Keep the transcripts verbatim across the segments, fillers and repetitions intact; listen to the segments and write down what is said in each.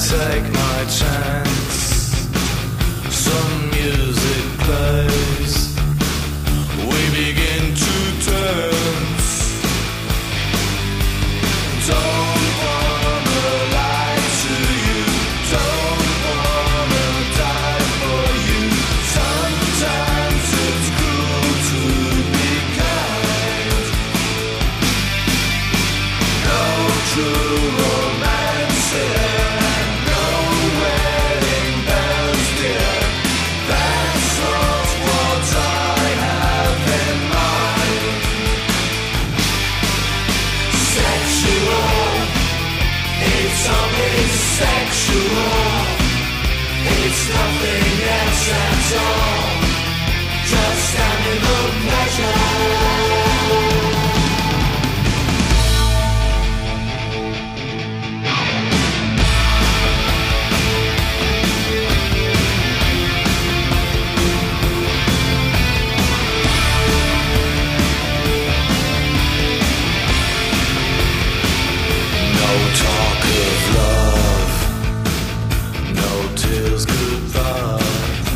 take my chance. Some music plays, we begin to dance. Don't wanna lie to you, don't wanna die for you. Sometimes it's cruel to be kind. No true romance here, and no wedding bells dear. That's not what I have in mind. Sexual, it's only sexual. It's nothing else at all, just animal pleasure. No talk of love, no tears goodbye.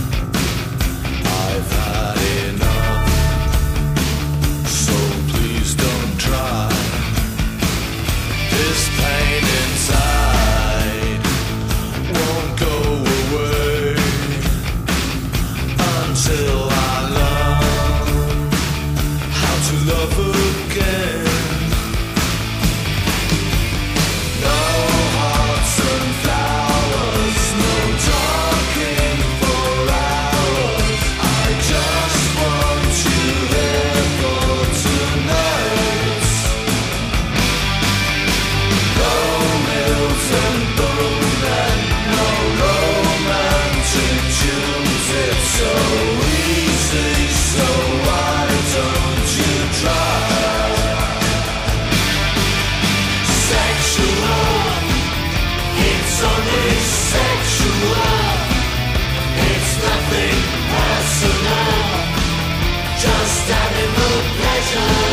I've had enough, so please don't try. This pain inside won't go away until I learn how to love again. No hearts and flowers, no talking for hours. I just want you here for tonight. No mills and boom and no romantic tunes. It's so easy, so why don't you try? Sexual, it's only sexual. It's nothing personal, just animal pleasure.